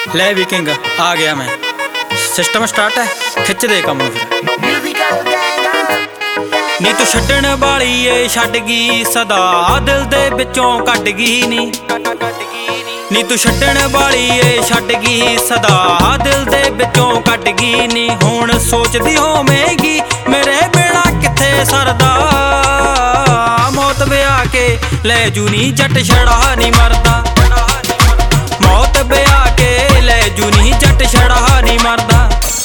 ਲੈ ਵੀ ਕਿੰਗ ਆ ਗਿਆ ਮੈਂ। ਸਿਸਟਮ ਸਟਾਰਟ ਹੈ, ਖਿੱਚ ਦੇ ਕੰਮ ਨੂੰ ਫਿਰ। ਨੀ ਤੂੰ ਛੱਡਣ ਵਾਲੀ ਏ ਛੱਡ ਗਈ ਸਦਾ, ਦਿਲ ਦੇ ਵਿੱਚੋਂ ਕੱਟ ਗਈ ਨੀ। ਨੀ ਤੂੰ ਛੱਡਣ ਵਾਲੀ ਏ ਛੱਡ ਗਈ ਸਦਾ, ਦਿਲ ਦੇ ਵਿੱਚੋਂ ਕੱਟ ਗਈ ਨੀ। ਹੁਣ ਸੋਚਦੀ ਹੋਵੇਂਗੀ ਮੇਰੇ ਬਿਨਾ ਕਿੱਥੇ ਸਰਦਾ, ਮੌਤ ਵਿਆਹ ਕੇ ਲੈ ਜੂ ਨੀ ਜੱਟ ਛੜਾ ਨੀ ਮਰਦਾ। ਮੌਤ ਵਿਆਹ ਕੇ ਲੈ ਜੂ ਨੀ ਜੱਟ ਛੜਾ ਨੀ ਮਰਦਾ।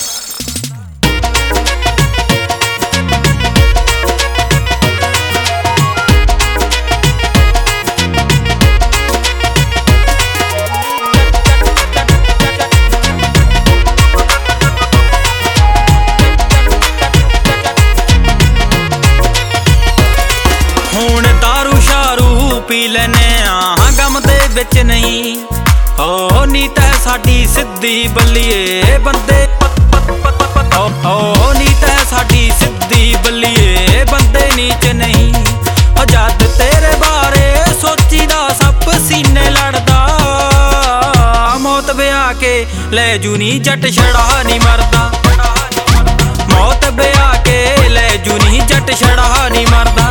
ਹੁਣ ਦਾਰੂ ਸ਼ਾਰੂ ਪੀ ਲੈਨੇ ਆ ਗਮ ਦੇ ਵਿੱਚ ਨਹੀਂ। ਓ ਨੀ ਤੈ ਸਾਡੀ ਸਿੱਧੀ ਬੱਲੀਏ ਬੰਦੇ, ਓ ਨੀ ਤੈ ਸਾਡੀ ਸਿੱਧੀ ਬੱਲੀਏ ਬੰਦੇ ਨੀਚ ਨਹੀਂ। ਓ ਜਦ ਤੇਰੇ ਬਾਰੇ ਸੋਚੀਦਾ ਸੱਪ ਸੀਨੇ ਲੜਦਾ, ਮੌਤ ਵਿਆਹ ਕੇ ਲੈ ਜੂ ਨੀ ਜੱਟ ਛੜਾ ਨੀ ਮਰਦਾ। ਮੌਤ ਵਿਆਹ ਕੇ ਲੈ ਜੂ ਨੀ ਜੱਟ ਛੜਾ ਨੀ ਮਰਦਾ।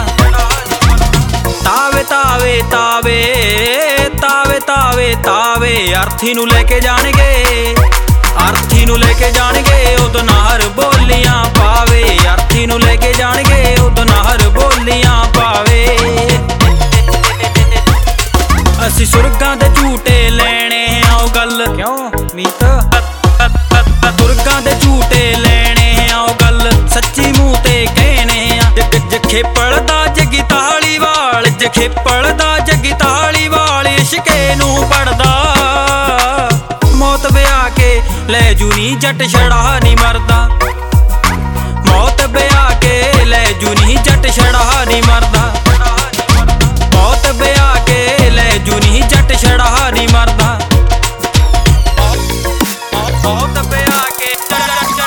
ਤਾਵੇ ਤਾਵੇ ਤਾਵੇ ਤਾਵੇ ਤਾਵੇ ਤਾਵੇ ਅਰਥੀ ਨੂੰ ਲੈ ਕੇ ਜਾਣਗੇ, ਅਰਥੀ ਨੂੰ ਲੈ ਕੇ ਜਾਣਗੇ ਉਦੋਂ ਨਾਹਰ ਬੋਲੀਆਂ ਪਾਵੇ। ਅਰਥੀ ਨੂੰ ਲੈ ਕੇ ਜਾਣਗੇ ਉਦੋਂ ਨਾਹਰ ਬੋਲੀਆਂ ਪਾਵੇ। ਅਸੀਂ ਸੁਰਗਾਂ ਦੇ ਝੂਟੇ ਲੈਣੇ ਆਓ ਗੱਲ ਕਿਉਂ ਮੀਤ, ਸੁਰਗਾਂ ਦੇ ਝੂਟੇ ਲੈਣੇ ਆਓ ਗੱਲ ਸੱਚੀ ਮੂੰਹ ਤੇ ਕਹਿਣੇ ਆ। ਖੇਪਲ ਦਾ ਜੱਗੀ ਤਾਲੀ ਵਾਲ, ਖੇਪਲ ਦਾ ਜੱਗੀ ਤਾਲੀ ਵਾਲ ਇਸ਼ਕੇ ਨੂੰ ਪੜਦਾ। ਮੌਤ ਵਿਆਹ ਕੇ ਲੈ ਜੂ ਨੀ ਜੱਟ ਛੜਾ ਨੀ ਮਰਦਾ। ਮੌਤ ਵਿਆਹ ਕੇ ਲੈ ਜੂ ਨੀ ਜੱਟ ਛੜਾ ਨੀ ਮਰਦਾ। ਮੌਤ ਵਿਆਹ ਕੇ ਲੈ ਜੂ ਨੀ ਜੱਟ ਛੜਾ ਨੀ ਮਰਦਾ। ਮੌਤ ਵਿਆਹ ਕੇ